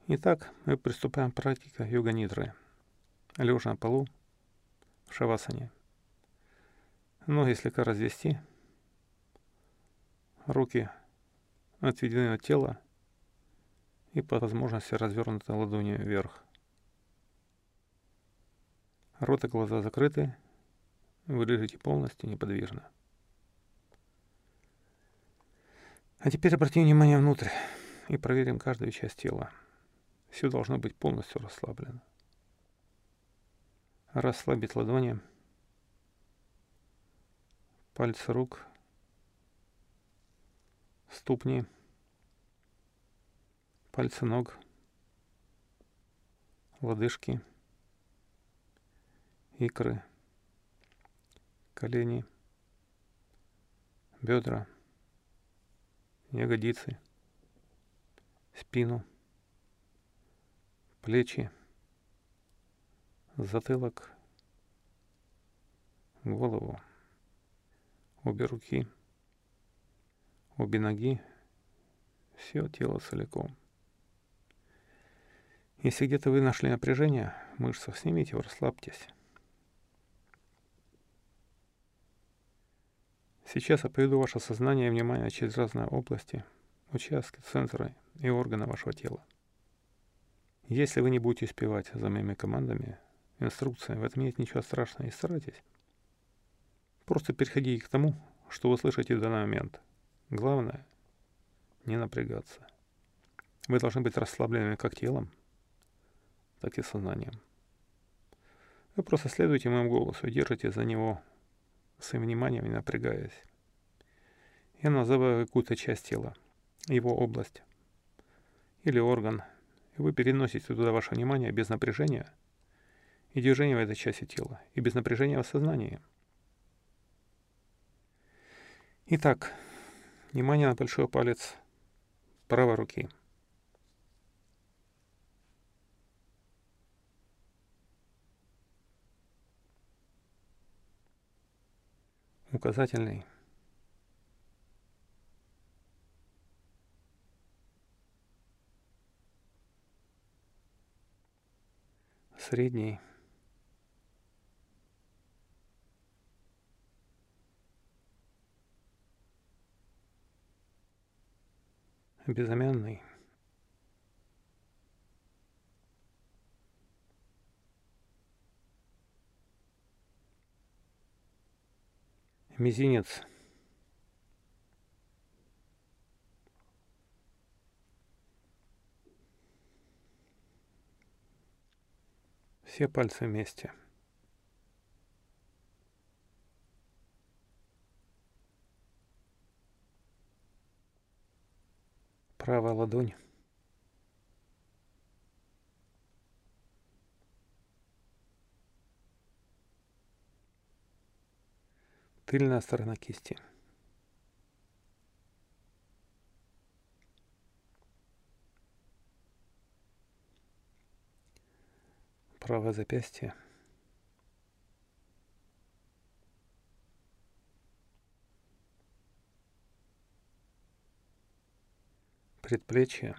Итак, мы приступаем к практике йога-нидры. Лежа на полу в шавасане. Ноги слегка развести, руки отведены от тела и по возможности развернуты ладонью вверх. Рот и глаза закрыты, вы лежите полностью неподвижно. А теперь обратим внимание внутрь и проверим каждую часть тела. Все должно быть полностью расслаблено. Расслабить ладони, пальцы рук, ступни, пальцы ног, лодыжки, икры, колени, бедра, ягодицы, спину, плечи, затылок, голову, обе руки, обе ноги, все тело целиком. Если где-то вы нашли напряжение в мышцах, снимите его, расслабьтесь. Сейчас я поведу ваше сознание и внимание через разные области, участки, центры и органы вашего тела. Если вы не будете успевать за моими командами, инструкциями, в этом нет ничего страшного, и старайтесь. Просто переходите к тому, что вы слышите в данный момент. Главное — не напрягаться. Вы должны быть расслабленными как телом, так и сознанием. Вы просто следуйте моему голосу и держите за него своим вниманием, не напрягаясь. Я называю какую-то часть тела, его область или орган, и вы переносите туда ваше внимание без напряжения и движения в этой части тела, и без напряжения в сознании. Итак, внимание на большой палец правой руки. Указательный. Средний. Безымянный. Мизинец. Все пальцы вместе. Правая ладонь. Тыльная сторона кисти. Правое запястье. Предплечье.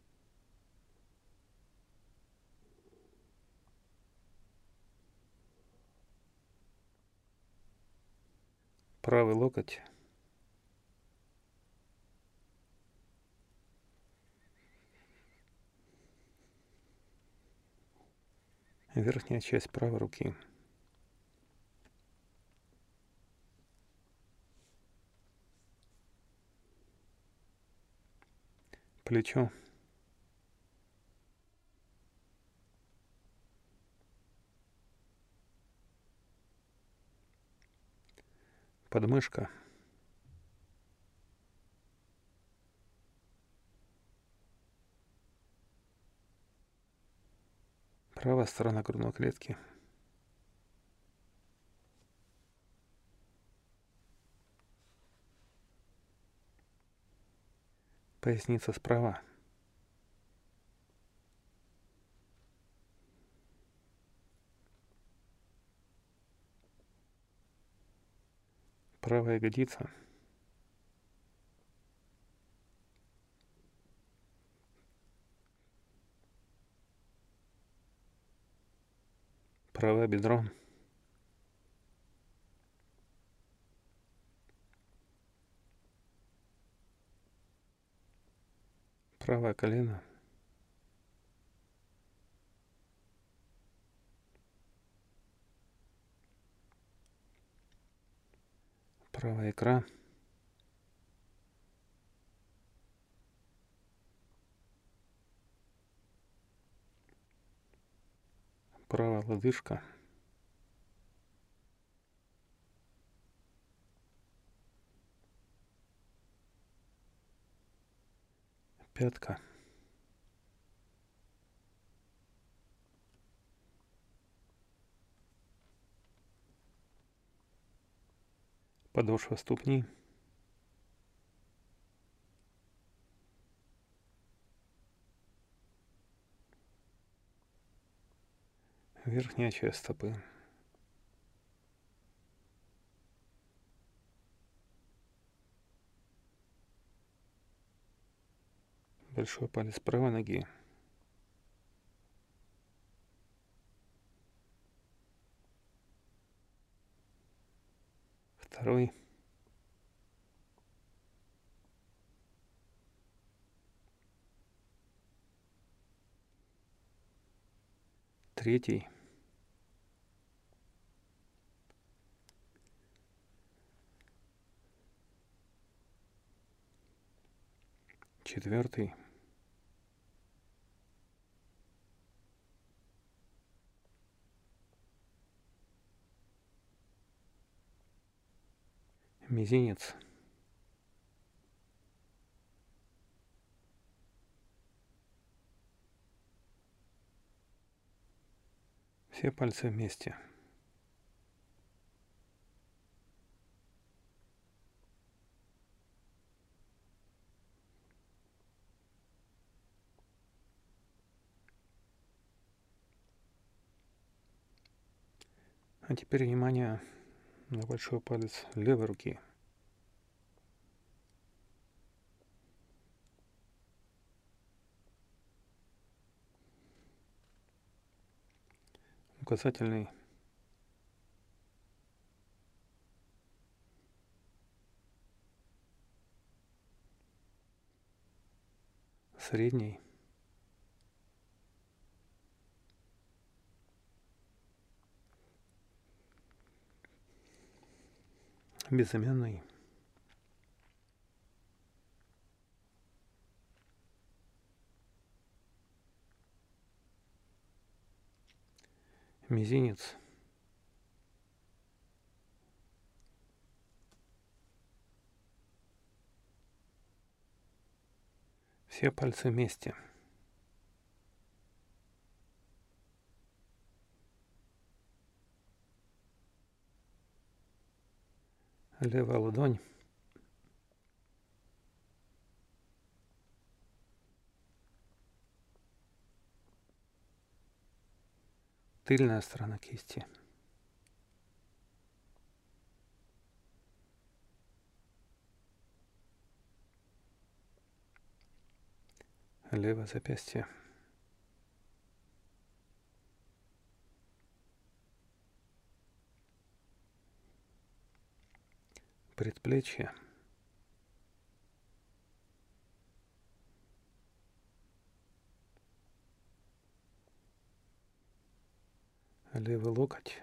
Правый локоть. Верхняя часть правой руки. Плечо. Подмышка. Правая сторона грудной клетки. Поясница справа. Правая ягодица. Правое бедро. Правое колено. Правая икра. Правая лодыжка. Пятка. Подошва ступни. Верхняя часть стопы. Большой палец правой ноги. Второй. Третий. Четвертый. Мизинец. Все пальцы вместе. А теперь внимание на большой палец левой руки. Указательный. Средний. Безымянный. Мизинец. Все пальцы вместе. Левая ладонь. Тыльная сторона кисти. Левое запястье. Предплечье. Левый локоть.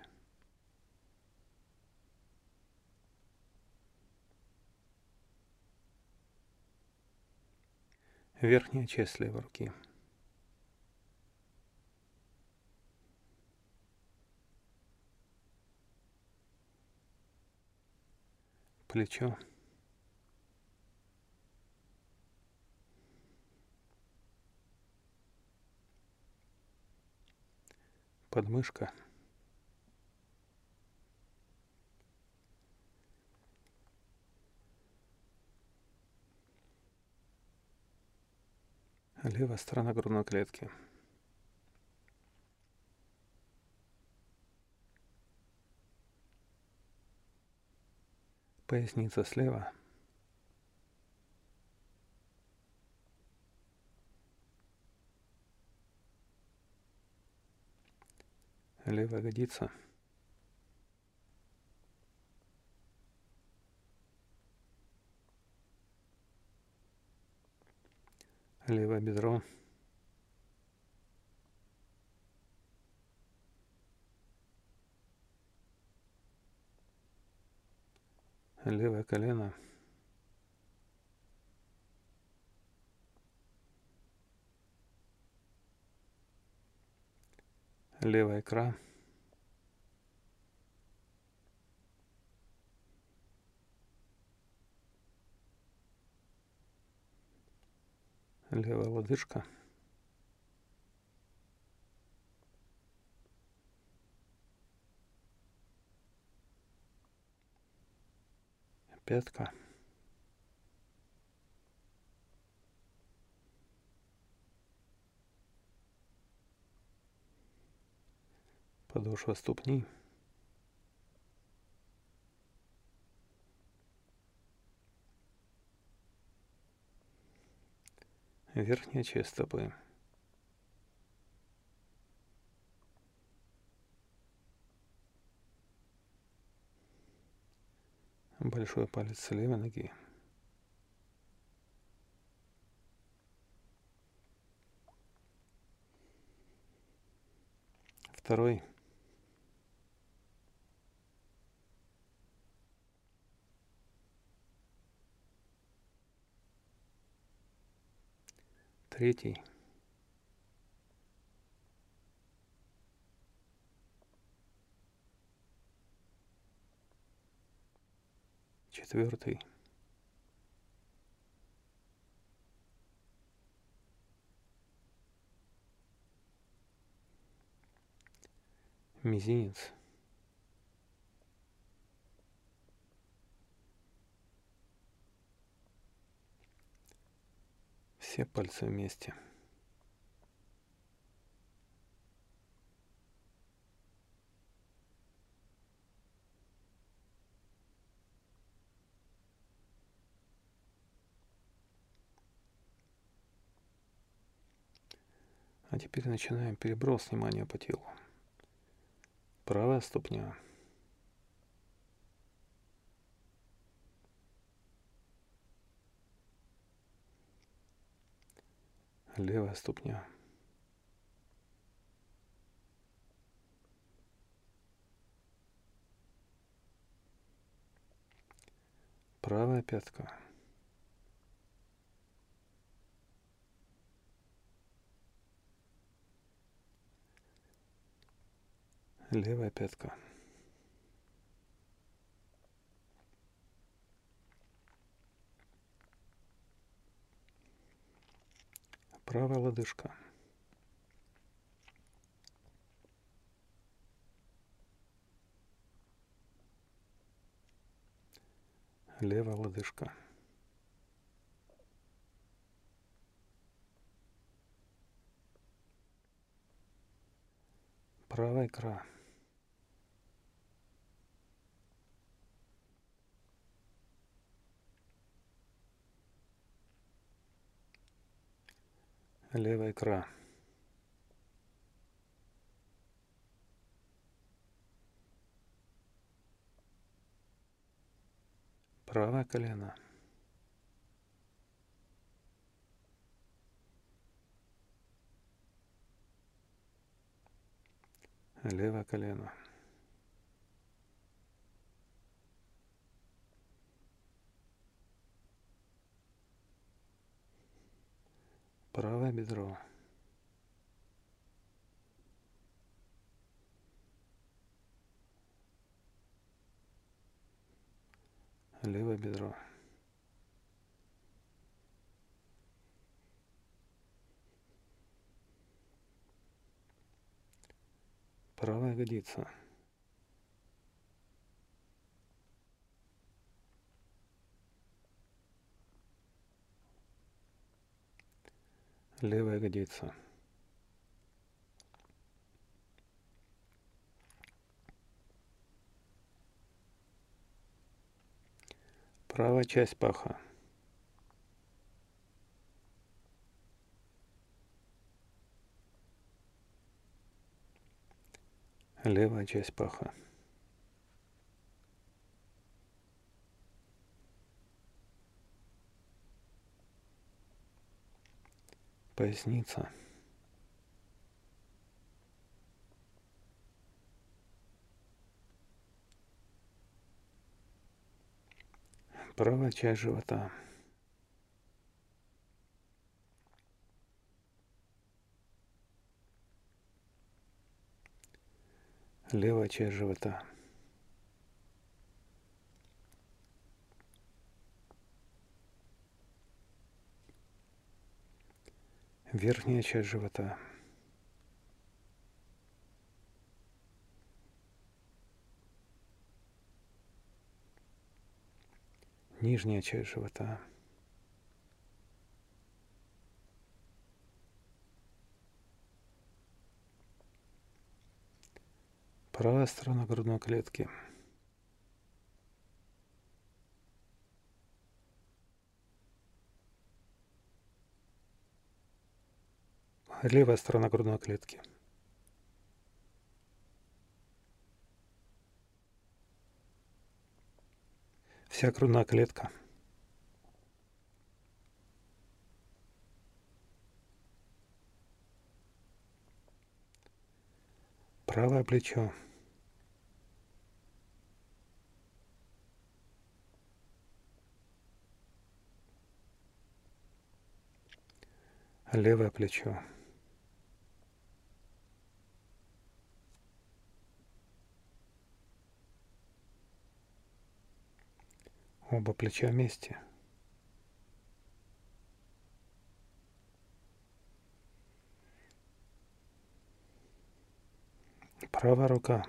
Верхняя часть левой руки. Плечо. Подмышка. Левая сторона грудной клетки. Поясница слева. Левая ягодица. Левое бедро. Левое колено. Левая икра. Левая лодыжка. Пятка. Подошва ступни. Верхняя часть стопы. Большой палец левой ноги. Второй. Третий. Четвертый. Мизинец. Все пальцы вместе. А теперь начинаем переброс внимания по телу. Правая ступня. Левая ступня. Правая пятка. Левая пятка. Правая лодыжка. Левая лодыжка. Правая икра. Левая икра. Правое колено. Левое колено. Правое бедро. Левое бедро. Правая ягодица. Левая ягодица. Правая часть паха. левая часть паха, поясница, правая часть живота, левая часть живота, верхняя часть живота, нижняя часть живота, правая сторона грудной клетки, левая сторона грудной клетки, вся грудная клетка, правое плечо, левое плечо, оба плеча вместе, правая рука,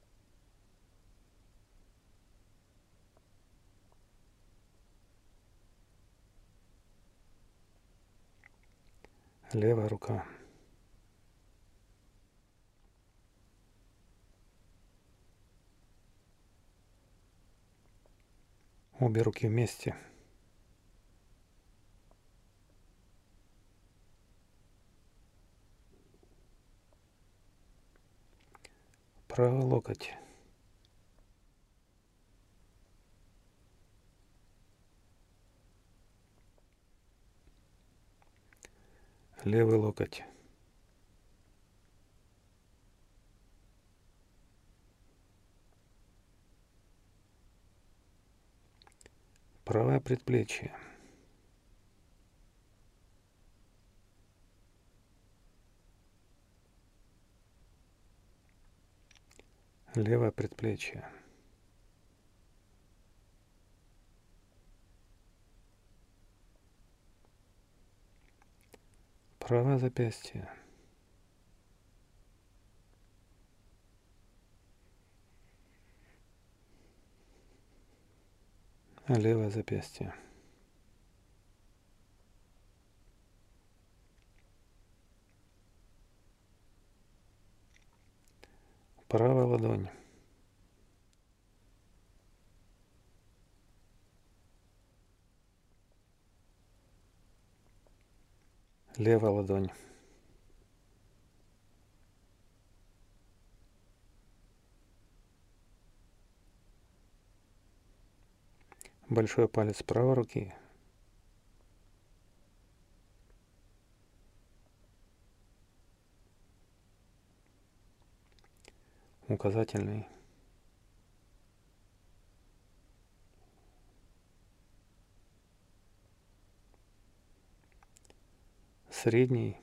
левая рука, обе руки вместе, правый локоть, левый локоть, правое предплечье, левое предплечье, правое запястье, левое запястье, правая ладонь, левая ладонь, большой палец правой руки, указательный, средний,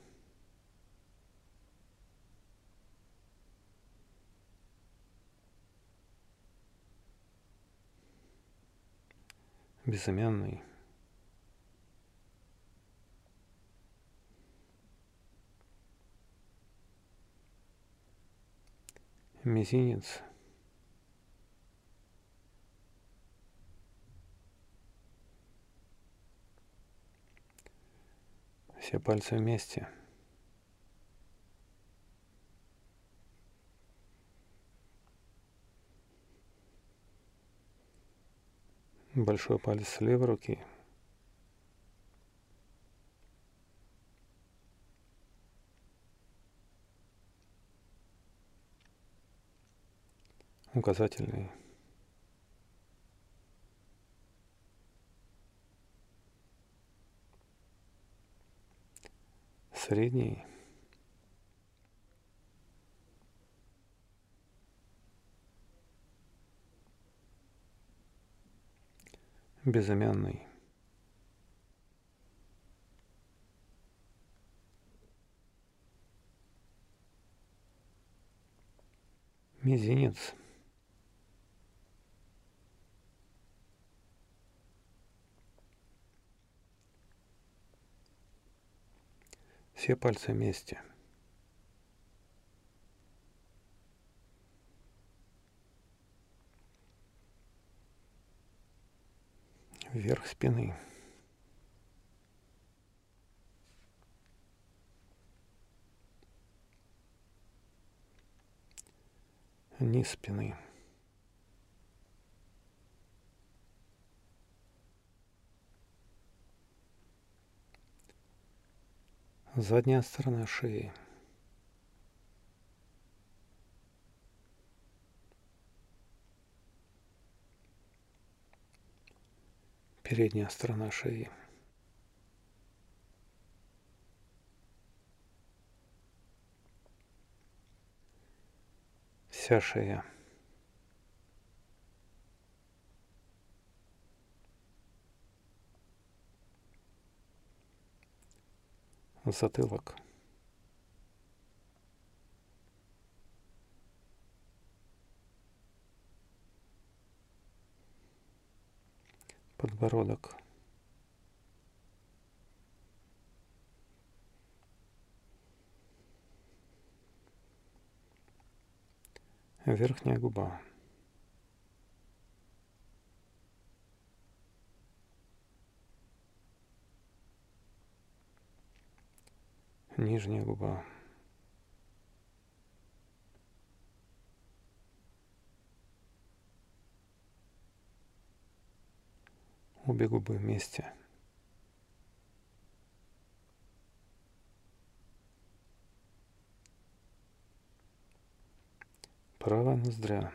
безымянный, мизинец, все пальцы вместе, большой палец левой руки, указательный, средний, безымянный, мизинец, все пальцы вместе, вверх спины, низ спины, задняя сторона шеи, передняя сторона шеи, вся шея, затылок, подбородок, верхняя губа, нижняя губа, обе губы вместе, правая ноздря,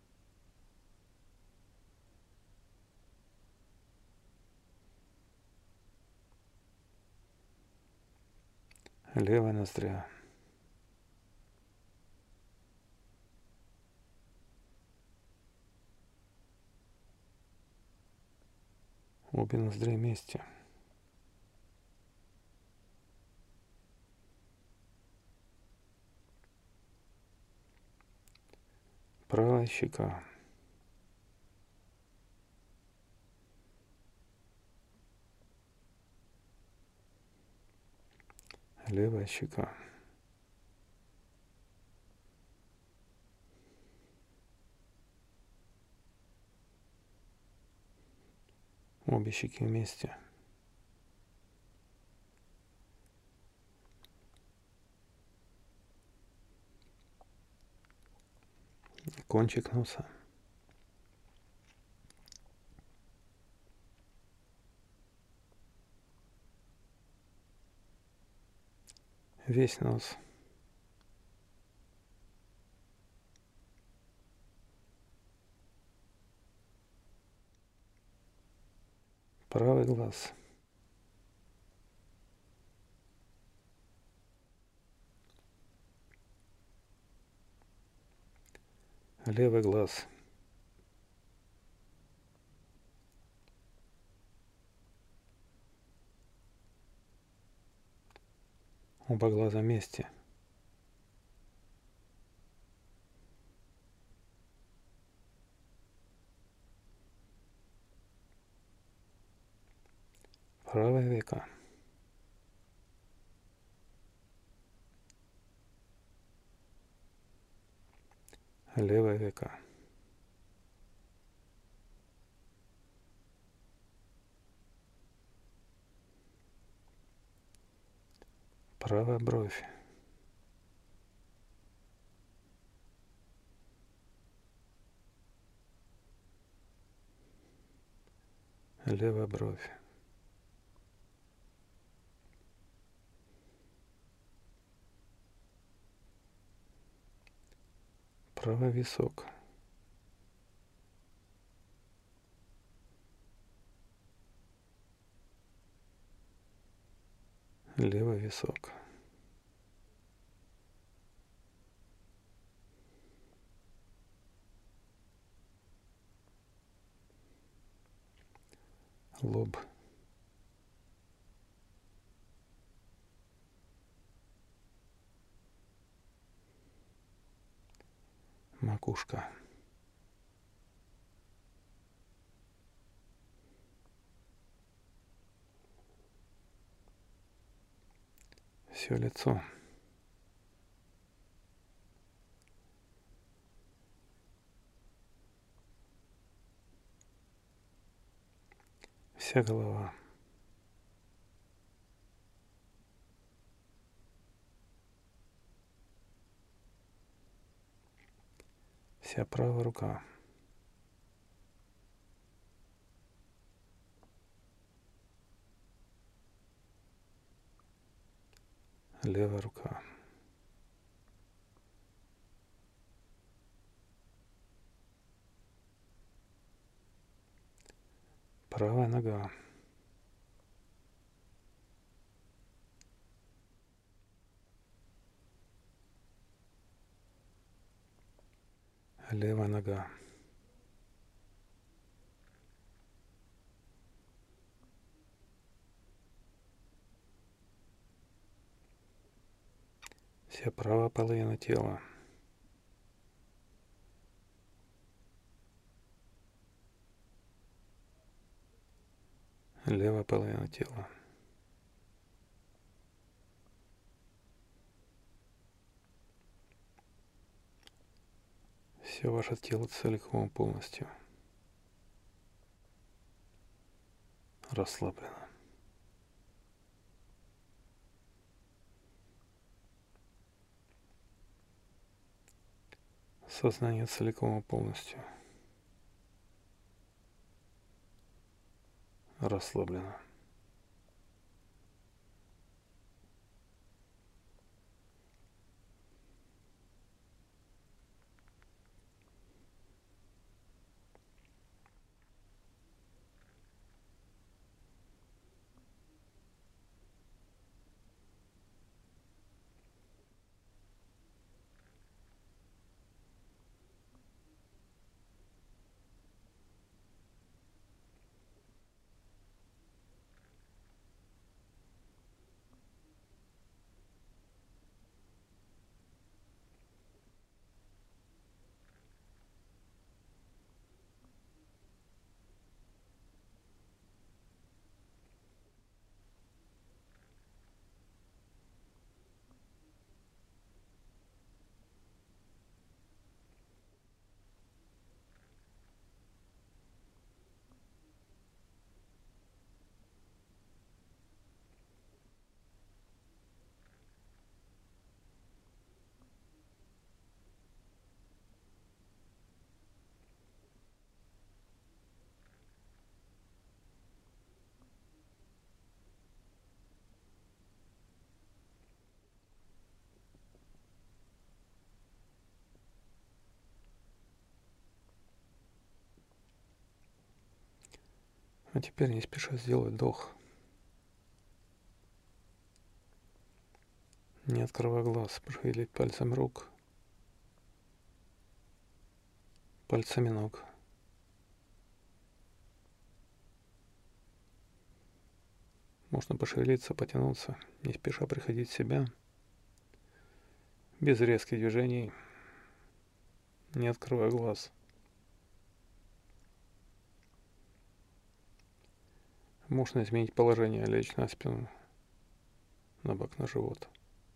левая ноздря, обе ноздри вместе, правая щека, левая щека, обе щеки вместе, кончик носа, весь нос, правый глаз, левый глаз, оба глаза вместе, правое веко, левое веко, правая бровь, левая бровь, правый висок, Левый висок. Лоб. Макушка. Все лицо. Вся голова. Вся правая рука. Левая рука. Правая нога. Левая нога. Вся правая половина тела. Левая половина тела. Все ваше тело целиком полностью расслаблено. Сознание целиком и полностью расслаблено. А теперь не спеша сделай вдох. Не открывая глаз, пошевелить пальцем рук, пальцами ног. Можно пошевелиться, потянуться, не спеша приходить в себя, без резких движений, не открывая глаз. Можно изменить положение, лечь на спину, на бок, на живот.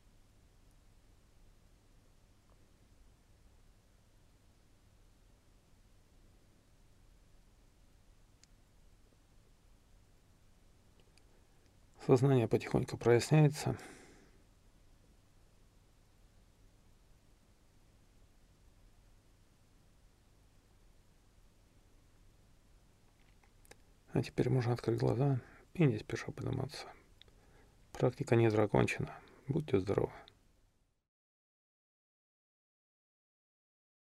Сознание потихоньку проясняется. А теперь можно открыть глаза и не спеша подниматься. Практика нидра окончена. Будьте здоровы.